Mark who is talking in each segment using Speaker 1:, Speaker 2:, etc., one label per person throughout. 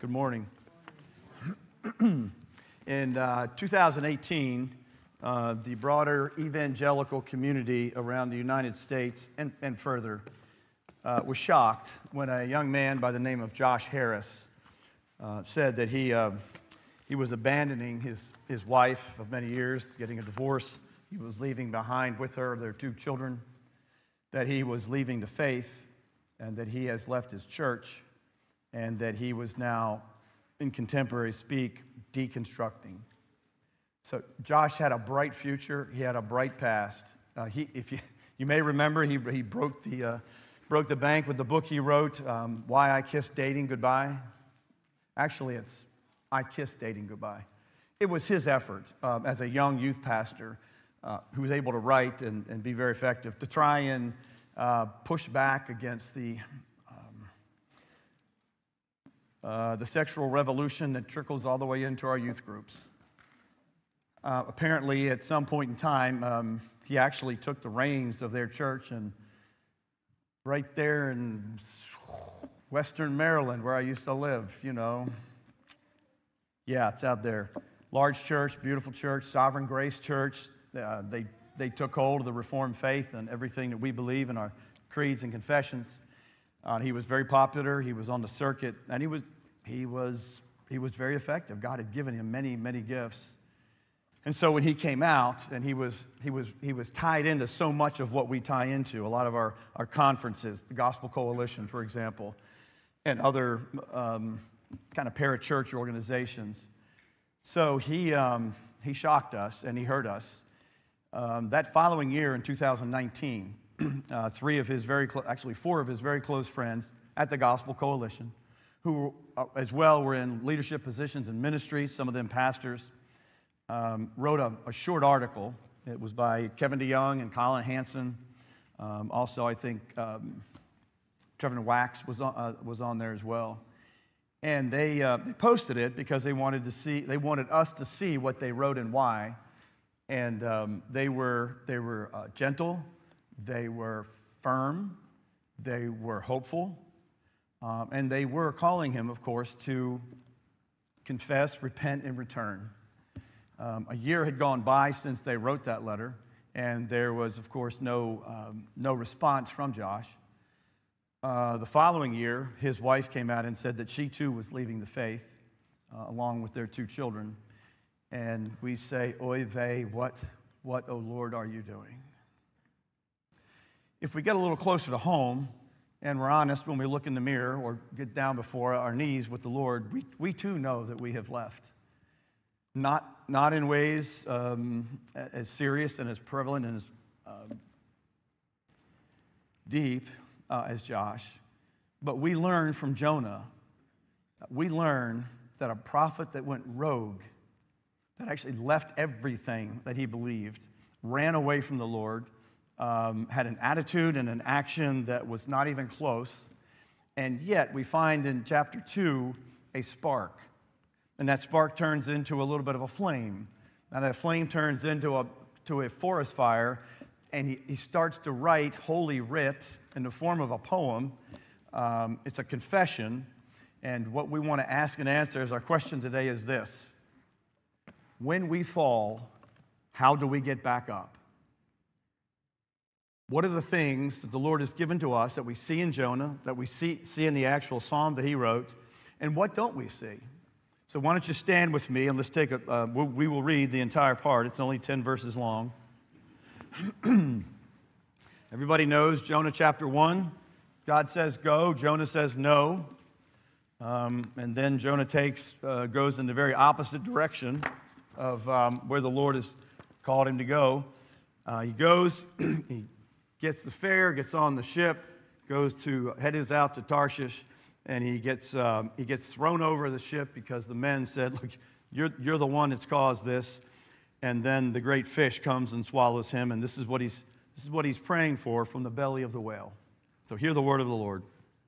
Speaker 1: Good morning. In 2018, the broader evangelical community around the United States and further was shocked when a young man by the name of Josh Harris said that he was abandoning his wife of many years, getting a divorce. He was leaving behind with her their two children, that he was leaving the faith, and that he has left his church, and that he was now, in contemporary speak, deconstructing. So Josh had a bright future. He had a bright past. If you may remember, he broke the bank with the book he wrote, Why I Kissed Dating Goodbye. Actually, it's I Kissed Dating Goodbye. It was his effort as a young youth pastor who was able to write and be very effective to try and push back against the sexual revolution that trickles all the way into our youth groups. Apparently, at some point in time, he actually took the reins of their church, and right there in Western Maryland, where I used to live, yeah, it's out there. Large church, beautiful church, Sovereign Grace Church. They took hold of the Reformed faith and everything that we believe in our creeds and confessions. He was very popular. He was on the circuit, and he was very effective. God had given him many, many gifts. And so when he came out, and he was tied into so much of what we tie into, a lot of our conferences, the Gospel Coalition, for example, and other kind of parachurch organizations. So he shocked us and he hurt us. That following year in 2019, four of his very close friends at the Gospel Coalition, who as well were in leadership positions in ministry, some of them pastors, wrote a short article. It was by Kevin DeYoung and Colin Hanson. Also, I think Trevor Wax was on there as well. And they posted it because they wanted us to see what they wrote and why. And they were gentle, they were firm, they were hopeful, and they were calling him, of course, to confess, repent, and return. A year had gone by since they wrote that letter, and there was, of course, no response from Josh. The following year, his wife came out and said that she too was leaving the faith, along with their two children. And we say, oy vey, what, O Lord, are you doing? If we get a little closer to home, and we're honest when we look in the mirror or get down before our knees with the Lord, we too know that we have left. Not in ways as serious and as prevalent and as deep as Josh, but we learn from Jonah. We learn that a prophet that went rogue, that actually left everything that he believed, ran away from the Lord, had an attitude and an action that was not even close, and yet we find in chapter 2 a spark. And that spark turns into a little bit of a flame. And that flame turns into a forest fire, and he starts to write Holy Writ in the form of a poem. It's a confession, and what we want to ask and answer as our question today is this: when we fall, how do we get back up? What are the things that the Lord has given to us that we see in Jonah, that we see in the actual psalm that he wrote, and what don't we see? So why don't you stand with me, and let's take we will read the entire part. It's only 10 verses long. Everybody knows Jonah chapter 1. God says go, Jonah says no. And then Jonah goes in the very opposite direction of where the Lord has called him to go. He goes, he gets the fare, gets on the ship, heads out to Tarshish, and he gets thrown over the ship because the men said, "Look, you're the one that's caused this." And then the great fish comes and swallows him, and this is what he's praying for from the belly of the whale. So hear the word of the Lord.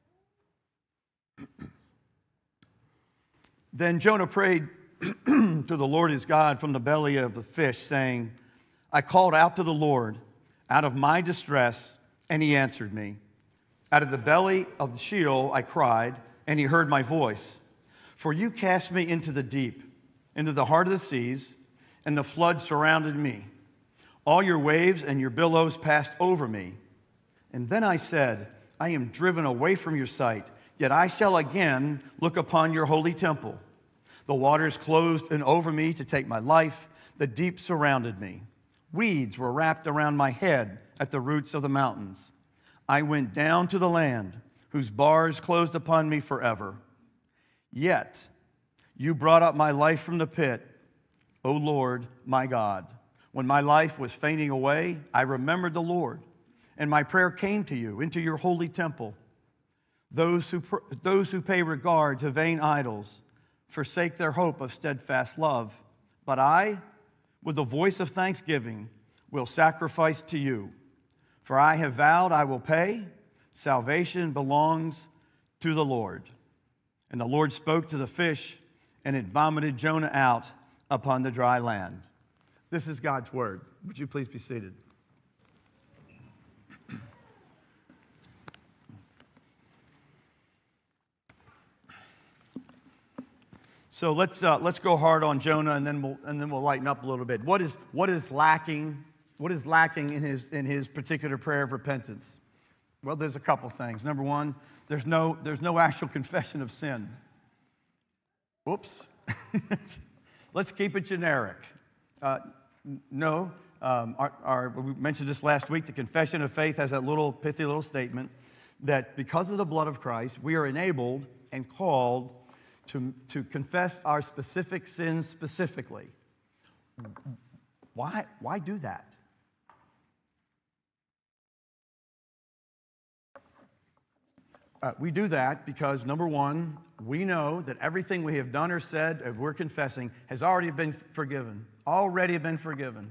Speaker 1: Then Jonah prayed to the Lord his God from the belly of the fish, saying, "I called out to the Lord out of my distress, and he answered me. Out of the belly of the Sheol I cried, and he heard my voice. For you cast me into the deep, into the heart of the seas, and the flood surrounded me. All your waves and your billows passed over me. And then I said, I am driven away from your sight, yet I shall again look upon your holy temple. The waters closed in over me to take my life. The deep surrounded me. Weeds were wrapped around my head at the roots of the mountains. I went down to the land, whose bars closed upon me forever. Yet you brought up my life from the pit, O Lord, my God. When my life was fainting away, I remembered the Lord, and my prayer came to you into your holy temple. Those who pay regard to vain idols forsake their hope of steadfast love. But I, with the voice of thanksgiving, will sacrifice to you. For I have vowed I will pay. Salvation belongs to the Lord. And the Lord spoke to the fish, and it vomited Jonah out upon the dry land. This is God's word. Would you please be seated? So let's go hard on Jonah, and then we'll lighten up a little bit. What is lacking? What is lacking in his particular prayer of repentance? Well, there's a couple things. Number one, there's no actual confession of sin. Whoops. Let's keep it generic. No. We mentioned this last week. The confession of faith has that pithy little statement that because of the blood of Christ, we are enabled and called to confess our specific sins specifically. Why do that? We do that because, number one, we know that everything we have done or said, if we're confessing, has already been forgiven. Already been forgiven.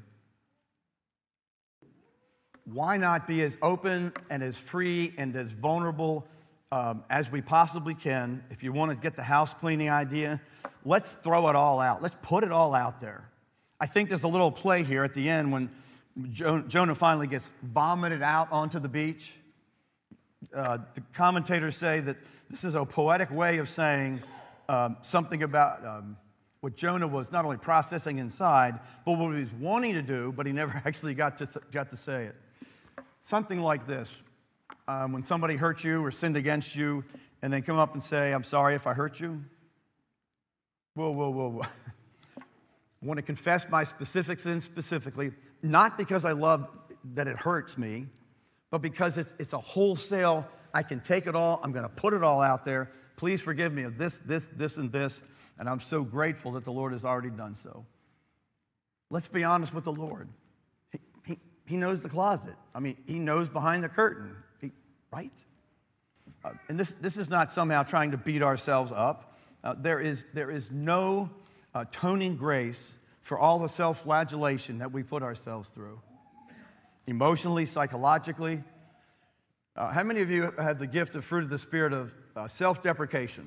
Speaker 1: Why not be as open and as free and as vulnerable as we possibly can? If you want to get the house cleaning idea, let's throw it all out. Let's put it all out there. I think there's a little play here at the end when Jonah finally gets vomited out onto the beach. The commentators say that this is a poetic way of saying something about what Jonah was not only processing inside, but what he was wanting to do, but he never actually got to say it. Something like this. When somebody hurt you or sinned against you, and they come up and say, I'm sorry if I hurt you. Whoa. I want to confess my specific sin specifically, not because I love that it hurts me, but because it's a wholesale, I can take it all, I'm going to put it all out there. Please forgive me of this, and this, and I'm so grateful that the Lord has already done so. Let's be honest with the Lord. He knows the closet. I mean, he knows behind the curtain, right? And this is not somehow trying to beat ourselves up. There is no atoning grace for all the self-flagellation that we put ourselves through. Emotionally, psychologically. How many of you have the gift of fruit of the Spirit of self-deprecation?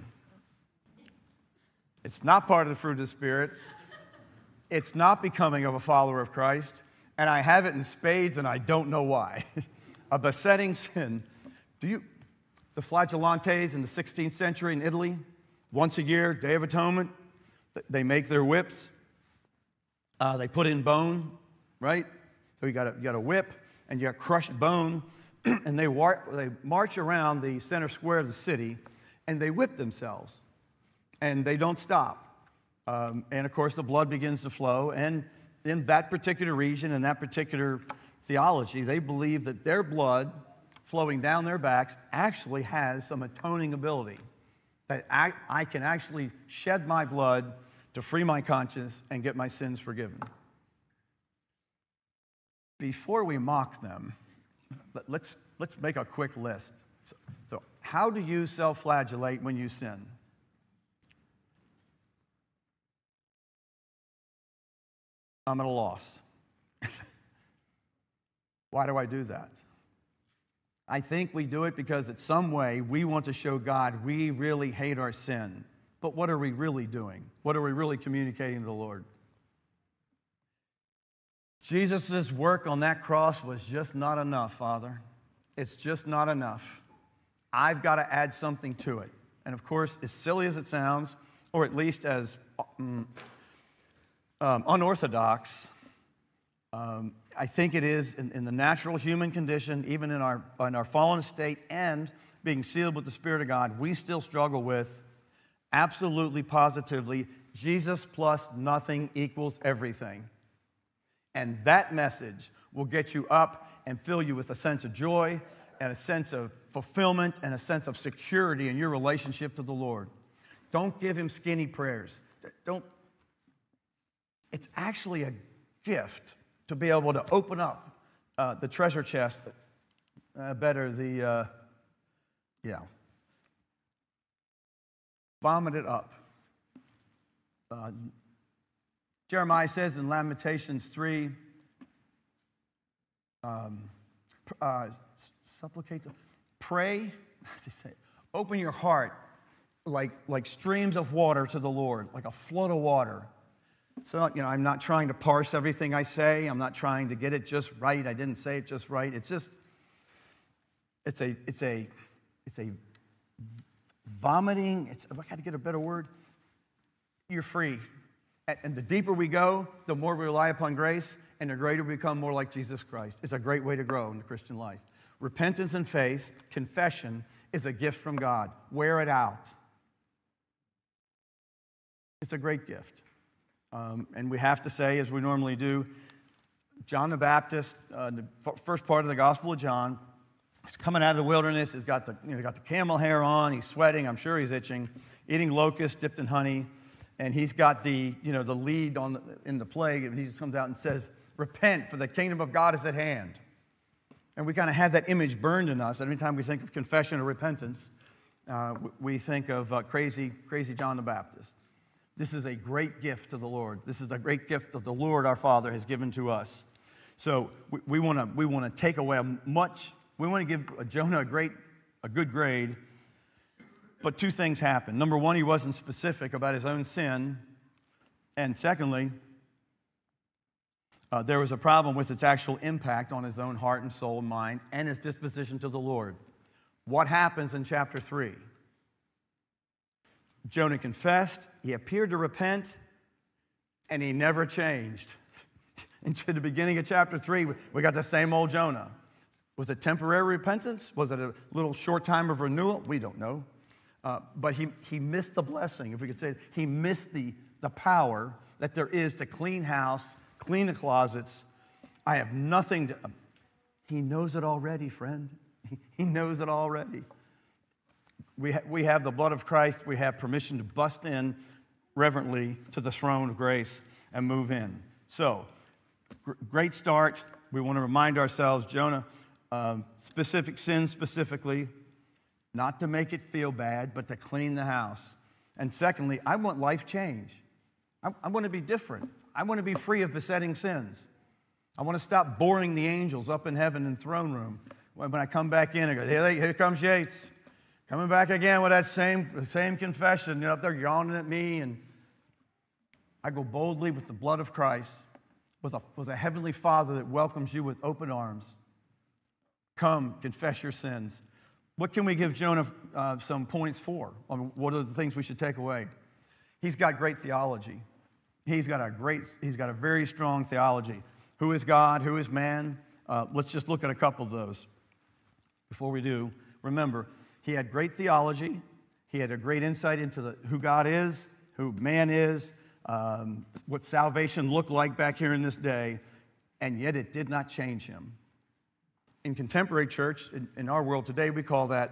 Speaker 1: It's not part of the fruit of the Spirit. It's not becoming of a follower of Christ. And I have it in spades, and I don't know why. A besetting sin. The flagellantes in the 16th century in Italy, once a year, Day of Atonement, they make their whips. They put in bone, right? So you got a whip, and you got crushed bone, and they march around the center square of the city, and they whip themselves, and they don't stop. And of course, the blood begins to flow, and in that particular region, in that particular theology, they believe that their blood flowing down their backs actually has some atoning ability, that I can actually shed my blood to free my conscience and get my sins forgiven. Before we mock them, let's make a quick list. So how do you self-flagellate when you sin? I'm at a loss. Why do I do that? I think we do it because in some way we want to show God we really hate our sin. But what are we really doing? What are we really communicating to the Lord? Jesus' work on that cross was just not enough, Father. It's just not enough. I've got to add something to it. And of course, as silly as it sounds, or at least as unorthodox. I think it is in the natural human condition, even in our fallen state and being sealed with the Spirit of God, we still struggle with absolutely, positively, Jesus plus nothing equals everything. And that message will get you up and fill you with a sense of joy and a sense of fulfillment and a sense of security in your relationship to the Lord. Don't give him skinny prayers. It's actually a gift to be able to open up the treasure chest, vomit it up. Jeremiah says in Lamentations 3, supplicate, pray, how does he say? Open your heart like streams of water to the Lord, like a flood of water. So, I'm not trying to parse everything I say. I'm not trying to get it just right. I didn't say it just right. It's a vomiting. I got to get a better word. You're free. And the deeper we go, the more we rely upon grace, and the greater we become more like Jesus Christ. It's a great way to grow in the Christian life. Repentance and faith, confession, is a gift from God. Wear it out. It's a great gift. And we have to say, as we normally do, John the Baptist, the first part of the Gospel of John, he's coming out of the wilderness. He's got the camel hair on. He's sweating. I'm sure he's itching. Eating locusts dipped in honey, and he's got the lead in the plague. And he just comes out and says, "Repent, for the kingdom of God is at hand." And we kind of have that image burned in us. Every time we think of confession or repentance, we think of crazy John the Baptist. This is a great gift to the Lord. This is a great gift that the Lord our Father has given to us. So we want to take away we want to give Jonah a good grade. But two things happened. Number one, he wasn't specific about his own sin. And secondly, there was a problem with its actual impact on his own heart and soul and mind and his disposition to the Lord. What happens in chapter 3? Jonah confessed, he appeared to repent, and he never changed. Into the beginning of chapter 3, we got the same old Jonah. Was it temporary repentance? Was it a little short time of renewal? We don't know. But he missed the blessing, if we could say it. He missed the power that there is to clean house, clean the closets. I have nothing to... He knows it already, friend. He knows it already. We have the blood of Christ. We have permission to bust in reverently to the throne of grace and move in. So, great start. We want to remind ourselves, Jonah, specific sin specifically, not to make it feel bad, but to clean the house. And secondly, I want life change. I want to be different. I want to be free of besetting sins. I want to stop boring the angels up in heaven in the throne room. When I come back in, I go, here comes Yates. Coming back again with that same confession. Up there yawning at me. And I go boldly with the blood of Christ, with a heavenly Father that welcomes you with open arms. Come, confess your sins. What can we give Jonah some points for? What are the things we should take away? He's got great theology. He's got a very strong theology. Who is God? Who is man? Let's just look at a couple of those. Before we do, remember, he had great theology. He had a great insight into who God is, who man is, what salvation looked like back here in this day, and yet it did not change him. In contemporary church, in our world today, we call that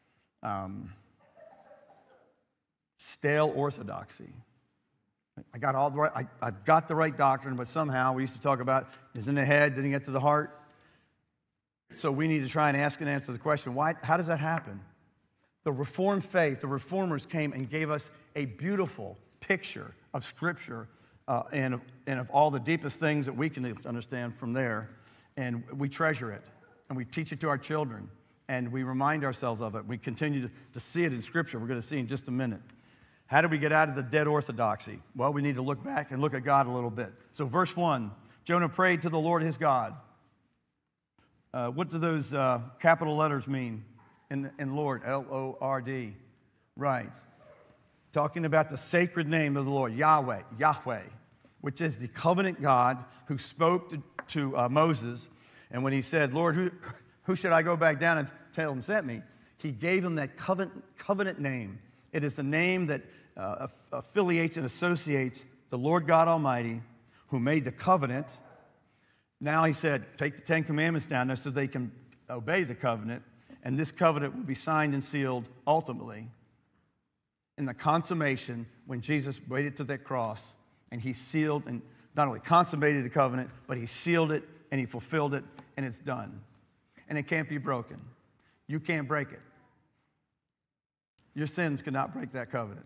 Speaker 1: stale orthodoxy. I've got the right doctrine, but somehow we used to talk about it's in the head, didn't get to the heart. So we need to try and ask and answer the question, how does that happen? The Reformed faith, the Reformers came and gave us a beautiful picture of Scripture and of all the deepest things that we can understand from there. And we treasure it, and we teach it to our children, and we remind ourselves of it. We continue to see it in Scripture. We're going to see in just a minute. How do we get out of the dead orthodoxy? Well, we need to look back and look at God a little bit. So verse 1, Jonah prayed to the Lord his God. What do those capital letters mean in Lord? L-O-R-D. Right. talking about the sacred name of the Lord, Yahweh, which is the covenant God who spoke to Moses. And when he said, Lord, who should I go back down and tell him sent me? He gave him that covenant name. It is the name that affiliates and associates the Lord God Almighty, who made the covenant. Now he said, take the Ten Commandments down there so they can obey the covenant, and this covenant will be signed and sealed ultimately in the consummation when Jesus waited to that cross, and he sealed and not only consummated the covenant, but he sealed it and he fulfilled it, and it's done. And it can't be broken. You can't break it. Your sins cannot break that covenant.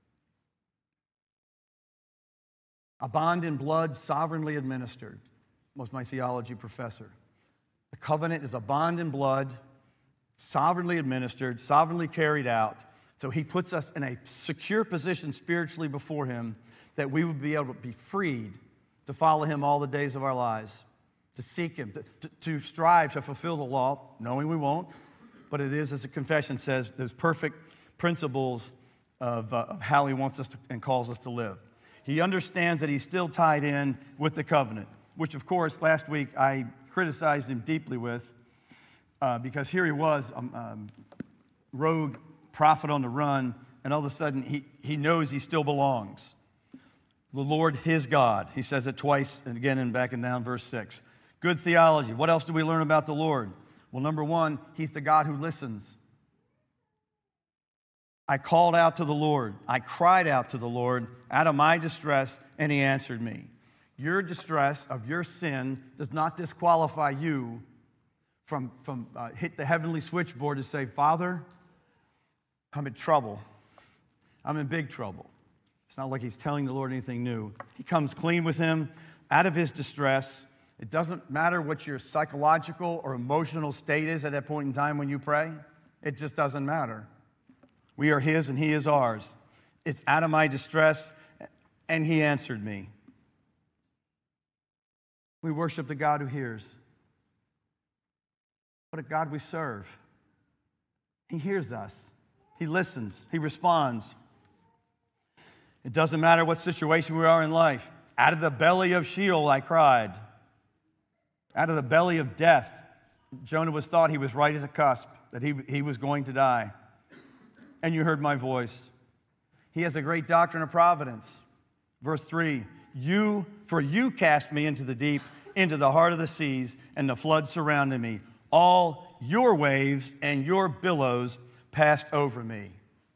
Speaker 1: A bond in blood sovereignly administered, was my theology professor. The covenant is a bond in blood, sovereignly administered, sovereignly carried out. So he puts us in a secure position spiritually before him that we would be able to be freed to follow him all the days of our lives, to seek him, to strive to fulfill the law, knowing we won't. But it is, as the confession says, those perfect principles of how he wants us to, and calls us to live. He understands that he's still tied in with the covenant, which, of course, last week I criticized him deeply with because here he was, rogue prophet on the run, and all of a sudden he knows he still belongs. The Lord, his God. He says it twice, and again in back and down verse 6. Good theology. What else do we learn about the Lord? Well, number one, he's the God who listens. I called out to the Lord. I cried out to the Lord out of my distress, and he answered me. Your distress of your sin does not disqualify you from hit the heavenly switchboard to say, Father, I'm in trouble. I'm in big trouble. It's not like he's telling the Lord anything new. He comes clean with him out of his distress. It doesn't matter what your psychological or emotional state is at that point in time when you pray. It just doesn't matter. We are his and he is ours. It's out of my distress, and he answered me. We worship the God who hears. What a God we serve. He hears us. He listens. He responds. It doesn't matter what situation we are in life. Out of the belly of Sheol I cried. Out of the belly of death, Jonah was thought he was right at the cusp, that he was going to die. And you heard my voice. He has a great doctrine of providence. Verse 3, for you cast me into the deep, into the heart of the seas, and the flood surrounded me. All your waves and your billows passed over me.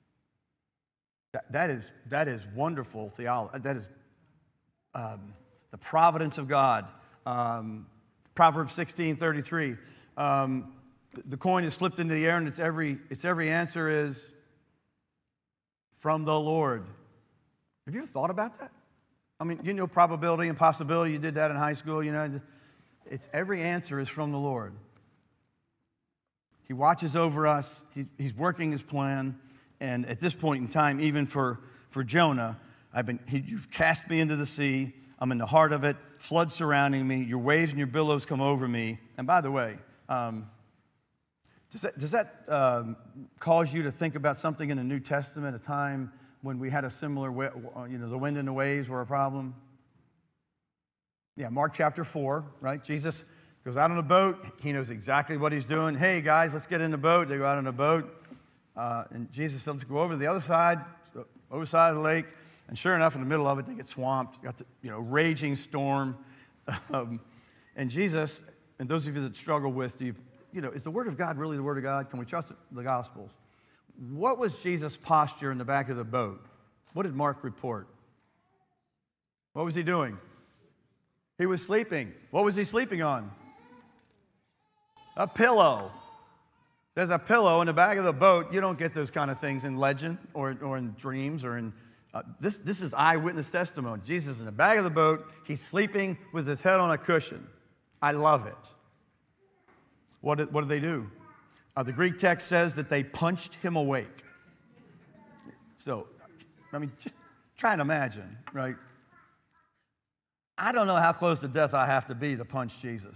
Speaker 1: That is wonderful theology. That is the providence of God. Proverbs 16:33. The coin is flipped into the air, and its every answer is from the Lord. Have you ever thought about that? I mean, you know probability and possibility. You did that in high school. You know, it's every answer is from the Lord. He watches over us. He's working his plan. And at this point in time, even for Jonah, you've cast me into the sea. I'm in the heart of it. Flood surrounding me. Your waves and your billows come over me. And by the way, does that cause you to think about something in the New Testament, a time when we had a similar, the wind and the waves were a problem? Yeah, Mark chapter 4, right? Jesus goes out on a boat. He knows exactly what he's doing. Hey, guys, let's get in the boat. They go out on a boat. And Jesus says, let's go over to the other side of the lake. And sure enough, in the middle of it, they get swamped. Got the raging storm. And Jesus, and those of you that struggle with, is the Word of God really the Word of God? Can we trust the Gospels? What was Jesus' posture in the back of the boat? What did Mark report? What was he doing? He was sleeping. What was he sleeping on? A pillow. There's a pillow in the back of the boat. You don't get those kind of things in legend or in dreams or in... This is eyewitness testimony. Jesus is in the back of the boat. He's sleeping with his head on a cushion. I love it. What did they do? The Greek text says that they punched him awake. So, I mean, just try and imagine, right? I don't know how close to death I have to be to punch Jesus.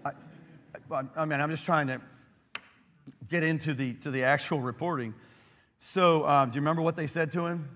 Speaker 1: I'm just trying to get into the actual reporting. So, do you remember what they said to him?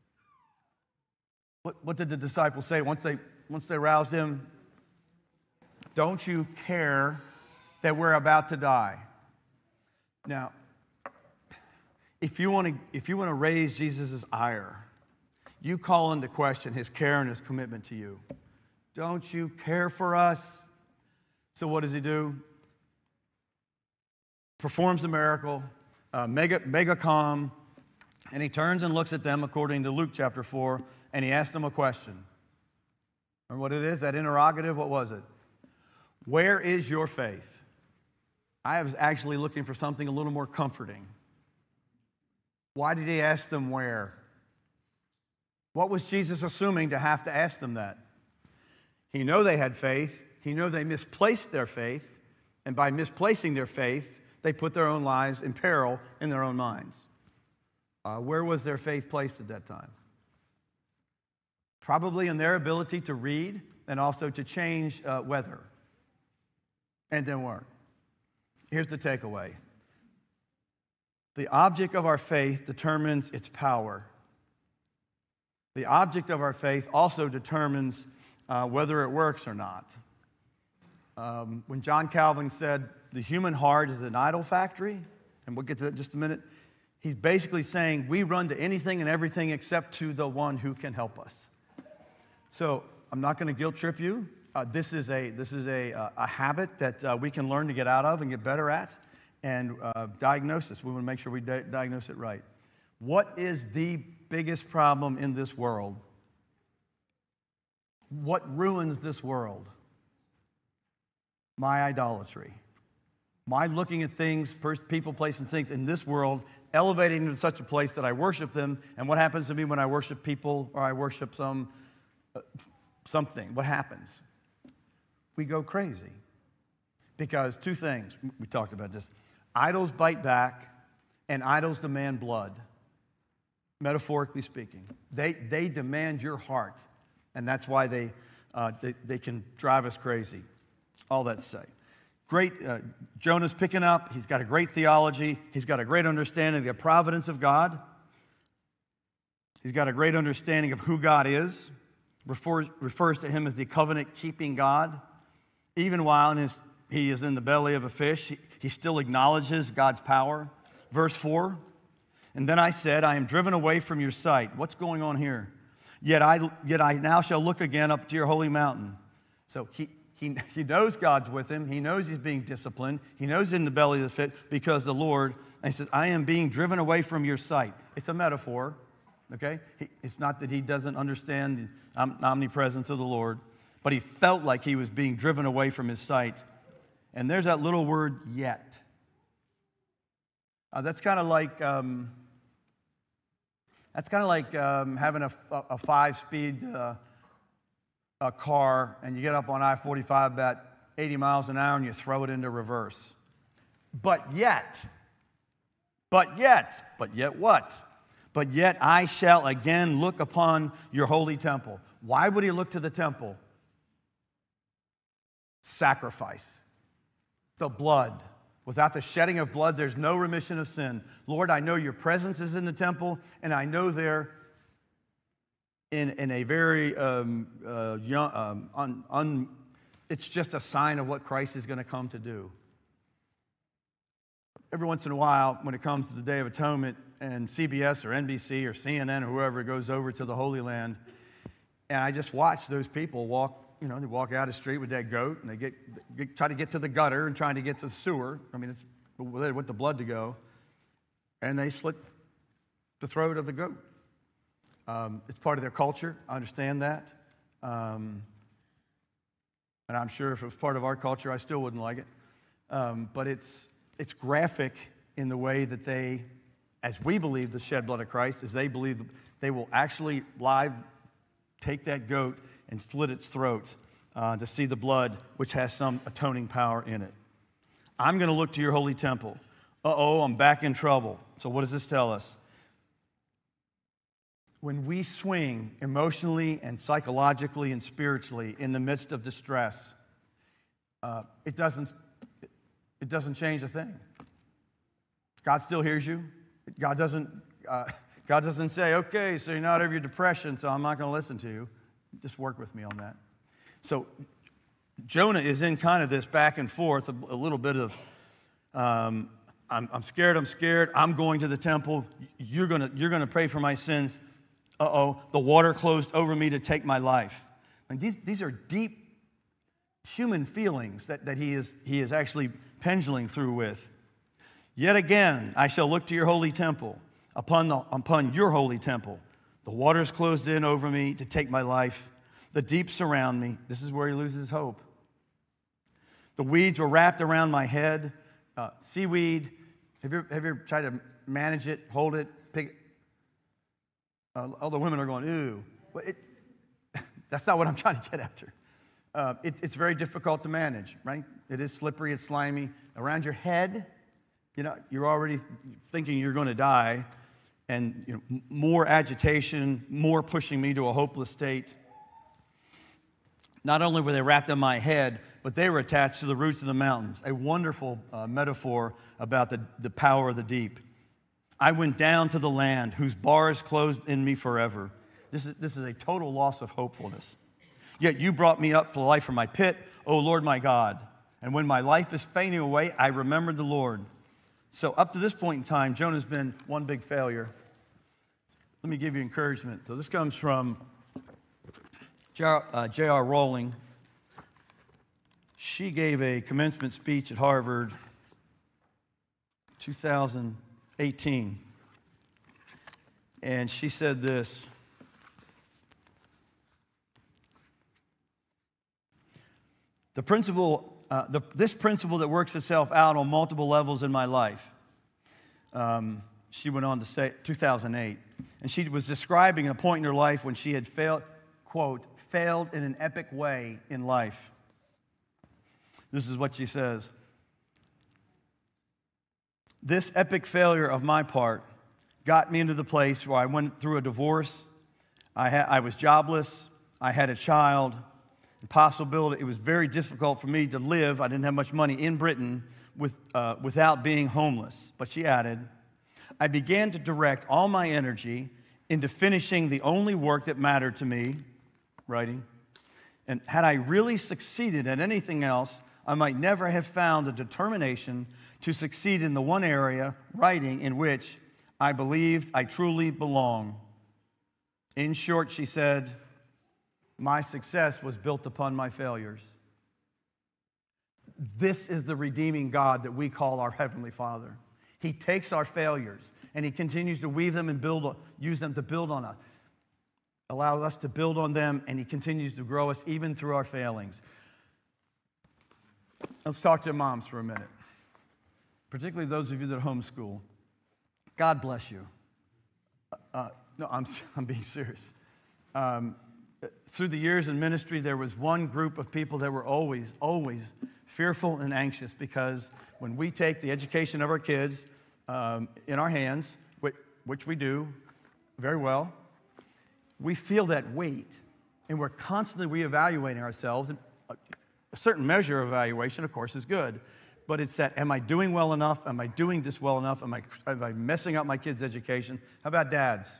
Speaker 1: What did the disciples say once they roused him? Don't you care that we're about to die? Now, if you want to raise Jesus' ire, you call into question his care and his commitment to you. Don't you care for us? So what does he do? Performs the miracle, mega calm, and he turns and looks at them according to Luke chapter 4, and he asks them a question. Remember what it is? That interrogative, what was it? Where is your faith? I was actually looking for something a little more comforting. Why did he ask them where? What was Jesus assuming to have to ask them that? He knew they had faith. He knew they misplaced their faith. And by misplacing their faith, they put their own lives in peril in their own minds. Where was their faith placed at that time? Probably in their ability to read and also to change weather. And didn't work. Here's the takeaway. The object of our faith determines its power. The object of our faith also determines whether it works or not. When John Calvin said the human heart is an idol factory, and we'll get to that in just a minute, he's basically saying we run to anything and everything except to the one who can help us. So I'm not going to guilt trip you. This is a habit that we can learn to get out of and get better at. And diagnosis, we want to make sure we diagnose it right. What is the biggest problem in this world? What ruins this world? My idolatry. My looking at things, people, places, and things in this world, elevating them to such a place that I worship them. And what happens to me when I worship people or I worship something? What happens? We go crazy. Because two things, we talked about this. Idols bite back, and idols demand blood, metaphorically speaking. They demand your heart, and that's why they can drive us crazy. All that to say. Great, Jonah's picking up. He's got a great theology. He's got a great understanding of the providence of God. He's got a great understanding of who God is. Refers to him as the covenant-keeping God. Even while he is in the belly of a fish, he still acknowledges God's power. Verse 4, and then I said, I am driven away from your sight. What's going on here? Yet I now shall look again up to your holy mountain. So he knows God's with him. He knows he's being disciplined. He knows he's in the belly of the fish because the Lord, and he says, I am being driven away from your sight. It's a metaphor, okay? It's not that he doesn't understand the omnipresence of the Lord, but he felt like he was being driven away from his sight. And there's that little word, yet. That's kind of like having a 5-speed car, and you get up on I-45 about 80 miles an hour, and you throw it into reverse. But yet what? But yet I shall again look upon your holy temple. Why would he look to the temple? Sacrifice. The blood. Without the shedding of blood, there's no remission of sin. Lord, I know your presence is in the temple, and I know there in a very it's just a sign of what Christ is going to come to do. Every once in a while, when it comes to the Day of Atonement, and CBS or NBC or CNN or whoever goes over to the Holy Land, and I just watch those people walk. They walk out the street with that goat, and they try to get to the gutter and trying to get to the sewer. I mean, it's with the blood to go, and they slit the throat of the goat. It's part of their culture. I understand that, and I'm sure if it was part of our culture, I still wouldn't like it. But it's graphic in the way that they, as we believe the shed blood of Christ, as they believe they will actually live take that goat and slit its throat to see the blood, which has some atoning power in it. I'm going to look to your holy temple. I'm back in trouble. So what does this tell us? When we swing emotionally and psychologically and spiritually in the midst of distress, it doesn't change a thing. God still hears you. God doesn't God doesn't say, okay, so you're not out of your depression, so I'm not going to listen to you. Just work with me on that. So Jonah is in kind of this back and forth, a little bit of, I'm scared, I'm going to the temple, you're gonna pray for my sins. Uh-oh, the water closed over me to take my life. And these are deep human feelings that he is actually pendulating through with. Yet again, I shall look to your holy temple, upon your holy temple. The waters closed in over me to take my life. The deep surround me. This is where he loses hope. The weeds were wrapped around my head. Seaweed. Have you ever tried to manage it, hold it, pick it? All the women are going, ooh. Well, that's not what I'm trying to get after. It's very difficult to manage, right? It is slippery, it's slimy. Around your head, you're already thinking you're going to die, and more agitation, more pushing me to a hopeless state. Not only were they wrapped on my head, but they were attached to the roots of the mountains. A wonderful metaphor about the power of the deep. I went down to the land whose bars closed in me forever. This is a total loss of hopefulness. Yet you brought me up to life from my pit, O Lord my God. And when my life is fading away, I remembered the Lord. So up to this point in time, Jonah's been one big failure. Let me give you encouragement. So this comes from J.R. Rowling. She gave a commencement speech at Harvard 2018. And she said this: this principle that works itself out on multiple levels in my life. She went on to say, 2008, and she was describing a point in her life when she had failed, quote, failed in an epic way in life. This is what she says: this epic failure of my part got me into the place where I went through a divorce, I was jobless, I had a child, it was very difficult for me to live, I didn't have much money in Britain without being homeless. But she added, I began to direct all my energy into finishing the only work that mattered to me, writing. And had I really succeeded at anything else, I might never have found the determination to succeed in the one area, writing, in which I believed I truly belong. In short, she said, my success was built upon my failures. This is the redeeming God that we call our Heavenly Father. He takes our failures and He continues to weave them and use them to build on us. Allow us to build on them, and He continues to grow us even through our failings. Let's talk to moms for a minute, particularly those of you that homeschool. God bless you. No, I'm being serious. Through the years in ministry, there was one group of people that were always fearful and anxious, because when we take the education of our kids in our hands, which we do very well, we feel that weight, and we're constantly reevaluating ourselves. And a certain measure of evaluation, of course, is good, but it's that, am I doing well enough? Am I doing this well enough? Am I messing up my kids' education? How about dads?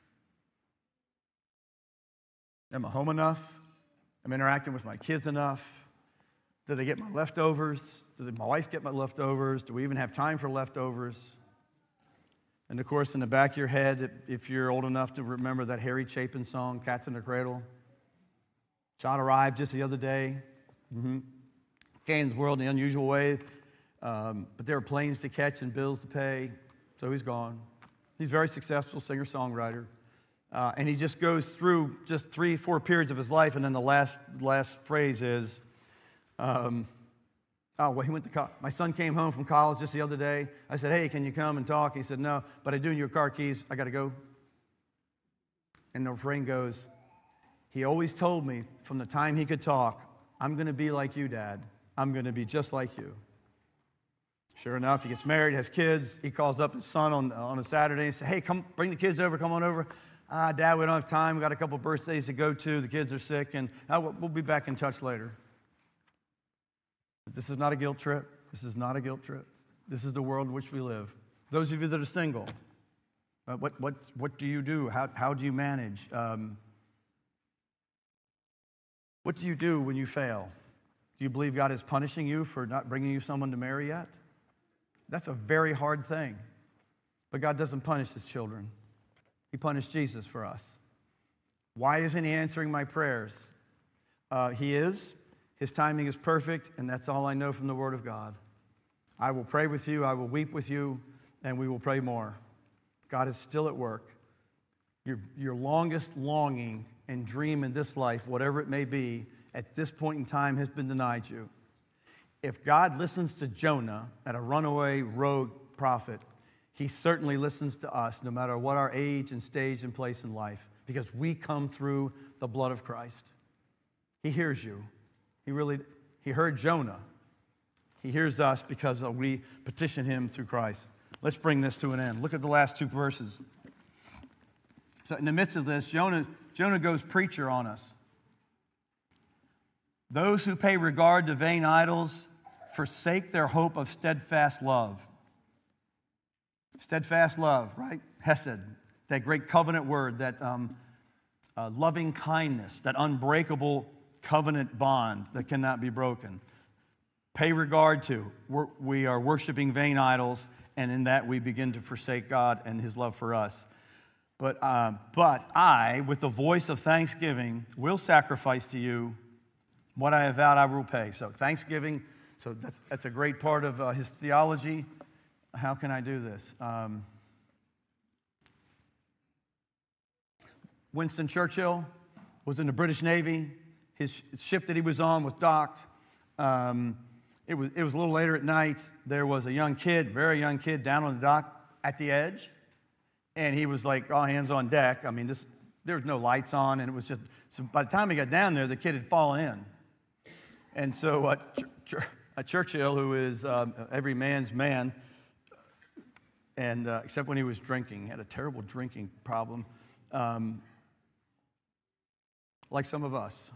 Speaker 1: Am I home enough? Am I interacting with my kids enough? Do they get my leftovers? Did my wife get my leftovers? Do we even have time for leftovers? And of course, in the back of your head, if you're old enough to remember that Harry Chapin song, Cats in the Cradle. Child arrived just the other day. Came in the world in an unusual way, but there were planes to catch and bills to pay, so he's gone. He's a very successful singer-songwriter. And he just goes through just 3-4 periods of his life, and then the last phrase is, he went to college. My son came home from college just the other day. I said, hey, can you come and talk? He said, no, but I do need your car keys. I got to go. And the refrain goes, he always told me from the time he could talk, I'm going to be like you, Dad. I'm going to be just like you. Sure enough, he gets married, has kids. He calls up his son on a Saturday and says, hey, come bring the kids over, come on over. Dad, we don't have time. We got a couple birthdays to go to. The kids are sick, and we'll be back in touch later. But this is not a guilt trip. This is not a guilt trip. This is the world in which we live. Those of you that are single, What do you do? How do you manage? What do you do when you fail? Do you believe God is punishing you for not bringing you someone to marry yet? That's a very hard thing. But God doesn't punish his children. He punished Jesus for us. Why isn't he answering my prayers? He is. His timing is perfect, and that's all I know from the Word of God. I will pray with you, I will weep with you, and we will pray more. God is still at work. Your longest longing and dream in this life, whatever it may be, at this point in time has been denied you. If God listens to Jonah, at a runaway rogue prophet, he certainly listens to us, no matter what our age and stage and place in life, because we come through the blood of Christ. He hears you. He heard Jonah. He hears us because we petition him through Christ. Let's bring this to an end. Look at the last two verses. So in the midst of this, Jonah goes preacher on us. Those who pay regard to vain idols forsake their hope of steadfast love. Steadfast love, right? Hesed, that great covenant word, that loving kindness, that unbreakable covenant bond that cannot be broken. Pay regard to. We are worshiping vain idols, and in that we begin to forsake God and his love for us. But I, with the voice of thanksgiving, will sacrifice to you what I have vowed I will pay. So thanksgiving, so that's a great part of his theology. How can I do this? Winston Churchill was in the British Navy. His ship that he was on was docked. It was a little later at night. There was a young kid, very young kid, down on the dock at the edge. And he was like all hands on deck. I mean, there was no lights on, and it was just, so by the time he got down there, the kid had fallen in. And so Churchill, who is every man's man, and except when he was drinking, he had a terrible drinking problem, like some of us.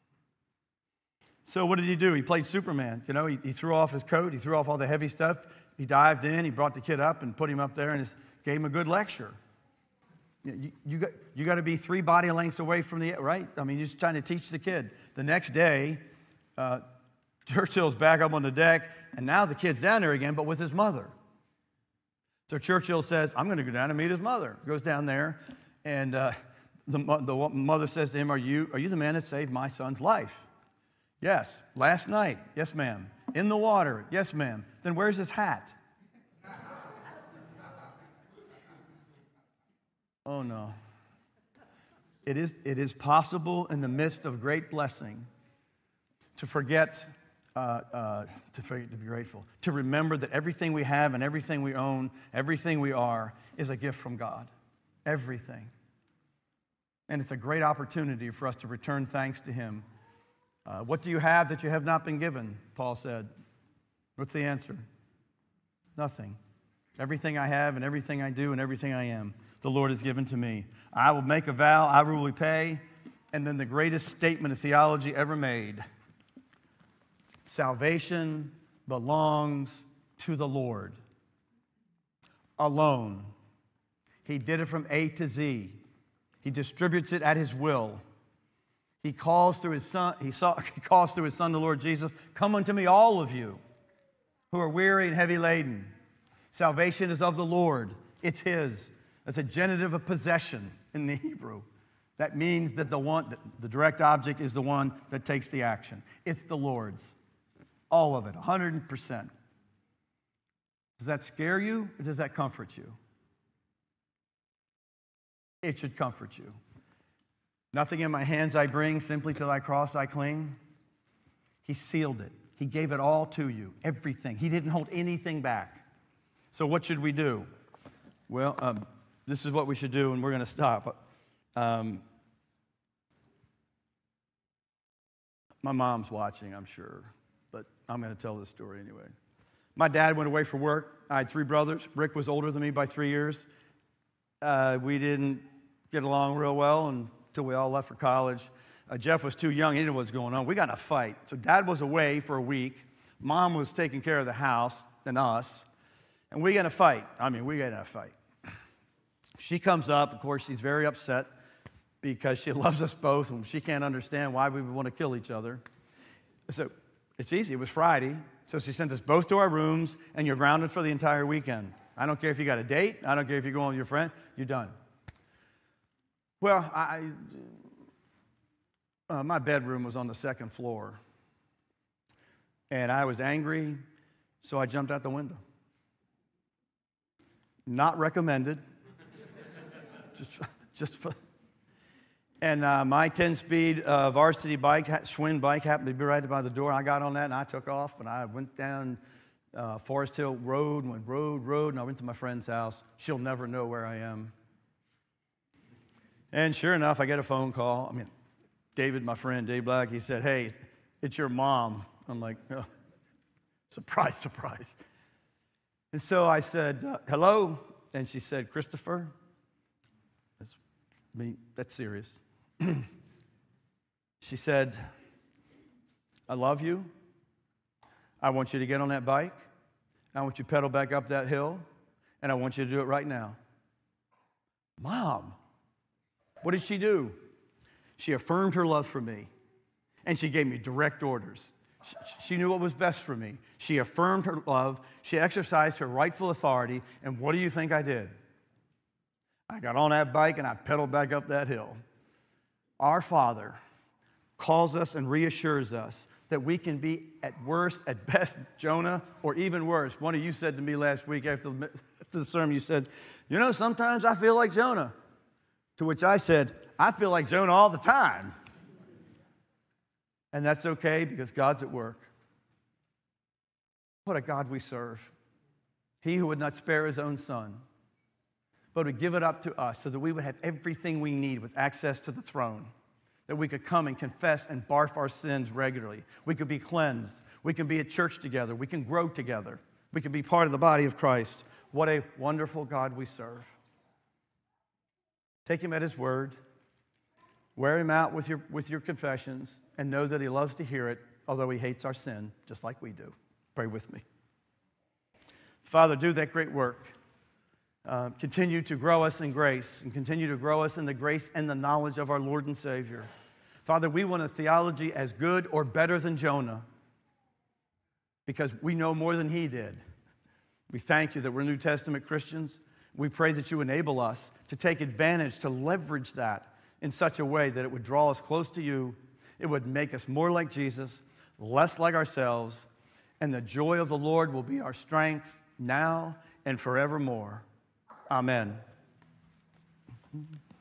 Speaker 1: So what did he do? He played Superman. You know, he threw off his coat. He threw off all the heavy stuff. He dived in. He brought the kid up and put him up there and gave him a good lecture. You got to be 3 body lengths away from the, right? I mean, you're just trying to teach the kid. The next day, Churchill's back up on the deck, and now the kid's down there again, but with his mother. So Churchill says, I'm going to go down and meet his mother. Goes down there, and the mother says to him, Are you the man that saved my son's life? Yes. Last night? Yes, ma'am. In the water? Yes, ma'am. Then where's his hat? Oh, no. It is possible in the midst of great blessing to forget to be grateful, to remember that everything we have and everything we own, everything we are, is a gift from God. Everything. And it's a great opportunity for us to return thanks to him. What do you have that you have not been given? Paul said. What's the answer? Nothing. Everything I have and everything I do and everything I am, the Lord has given to me. I will make a vow, I will repay. And then the greatest statement of theology ever made. Salvation belongs to the Lord alone. He did it from A to Z. He distributes it at his will. He calls through his son, he calls through his son, the Lord Jesus, come unto me, all of you who are weary and heavy laden. Salvation is of the Lord. It's his. That's a genitive of possession in the Hebrew. That means that the direct object is the one that takes the action. It's the Lord's. All of it, 100%. Does that scare you or does that comfort you? It should comfort you. Nothing in my hands I bring, simply to thy cross I cling. He sealed it. He gave it all to you, everything. He didn't hold anything back. So what should we do? Well, this is what we should do, and we're going to stop. My mom's watching, I'm sure, but I'm going to tell this story anyway. My dad went away for work. I had 3 brothers. Rick was older than me by 3 years. We didn't get along real well until we all left for college. Jeff was too young. He didn't know what was going on. We got in a fight. So Dad was away for a week. Mom was taking care of the house and us. And we got in a fight. I mean, we got in a fight. She comes up. Of course, she's very upset because she loves us both, and she can't understand why we would want to kill each other. So it's easy. It was Friday. So she sent us both to our rooms, and you're grounded for the entire weekend. I don't care if you got a date. I don't care if you're going with your friend. You're done. Well, my bedroom was on the second floor, and I was angry, so I jumped out the window. Not recommended. just for. And my 10-speed varsity bike, Schwinn bike, happened to be right by the door. I got on that, and I took off, and I went down Forest Hill Road, and went road, and I went to my friend's house. She'll never know where I am. And sure enough, I get a phone call. I mean, David, my friend, Dave Black, he said, "Hey, it's your mom." I'm like, oh, surprise, surprise. And so I said, "Hello?" And she said, "Christopher." That's serious. She said, "I love you. I want you to get on that bike. I want you to pedal back up that hill, and I want you to do it right now." Mom, what did she do? She affirmed her love for me, and she gave me direct orders. She knew what was best for me. She affirmed her love. She exercised her rightful authority, and what do you think I did? I got on that bike, and I pedaled back up that hill. Our Father calls us and reassures us that we can be at worst, at best, Jonah, or even worse. One of you said to me last week after the sermon, you said, "You know, sometimes I feel like Jonah." To which I said, "I feel like Jonah all the time." And that's okay because God's at work. What a God we serve. He who would not spare his own son, but would give it up to us so that we would have everything we need with access to the throne, that we could come and confess and barf our sins regularly. We could be cleansed. We can be at church together. We can grow together. We can be part of the body of Christ. What a wonderful God we serve. Take him at his word. Wear him out with your confessions, and know that he loves to hear it, although he hates our sin, just like we do. Pray with me. Father, do that great work. Continue to grow us in grace, and continue to grow us in the grace and the knowledge of our Lord and Savior. Father, we want a theology as good or better than Jonah, because we know more than he did. We thank you that we're New Testament Christians. We pray that you enable us to take advantage, to leverage that in such a way that it would draw us close to you. It would make us more like Jesus, less like ourselves, and the joy of the Lord will be our strength now and forevermore. Amen.